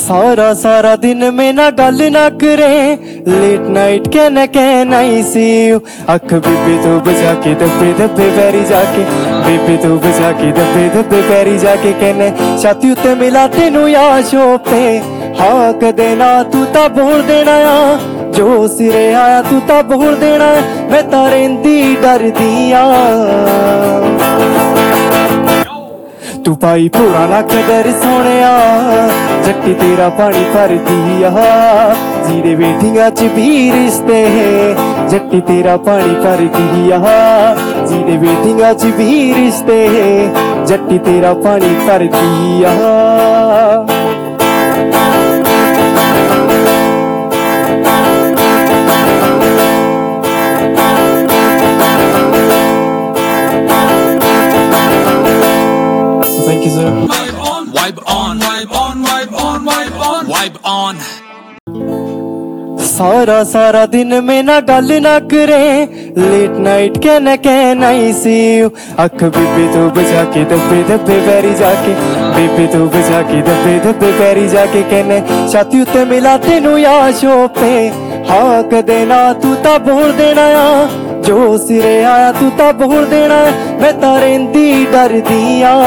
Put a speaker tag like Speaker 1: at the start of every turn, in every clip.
Speaker 1: सारा सारा दिन में ना गल ना करे, लेट नाइट कहना आई सी यू। अख बेबे तो बजा के दबे दबे पैरी जाके, बेबे तो बजा के दबे दबे पैरी जाके कहने छाती उत्ते मिला तेनू या शोपे। हाँ कदे ना तू ता बोल देना आ, जो सिरे आया तू ता बोल देना, मैं तां रहिंदी डरदी आ। तू पाई पूरा ना कदर सोनिया, जट्टी तेरा पानी भरदी आ। जीरे वेठियां च भी रिश्ते है, जट्टी तेरा पानी भरदी आ। जीरे वेठियां च भी रिश्ते है, जट्टी तेरा पानी भरदी आ। Thank you, sir.
Speaker 2: Vibe on, vibe on, vibe on, vibe on, vibe on, vibe on.
Speaker 1: सारा सारा दिन में ना गल ना करे, लेट नाइट कहना आई सी यू। अख बेबे तो बजा के दबे दबे पैरी जाके, बेबे तो बजा के दबे दबे पैरी जाके कहने छाती उत्ते मिला तेनू या शोपे। हाँ कदे ना तू ता बोल देना आ, जो सिरे आया तू ता बोल देना, मैं तां रहिंदी डरदी आ।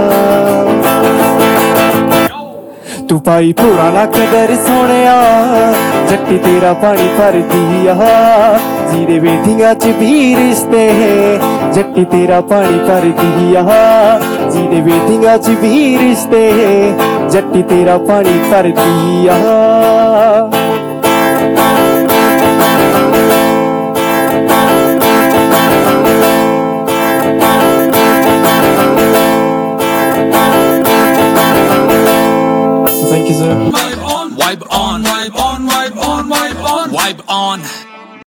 Speaker 1: तू पाई पूरा ना कदर सोनिया, जट्टी तेरा पानी भरदी आ। जीरे वेठियां च भी रिश्ते है, जट्टी तेरा पानी भरदी आ। जीरे वेठियां च भी रिश्ते है, जट्टी तेरा पानी भरदी आ। Thank you, sir.
Speaker 2: Vibe on, vibe on, vibe on, vibe on, vibe on, vibe on.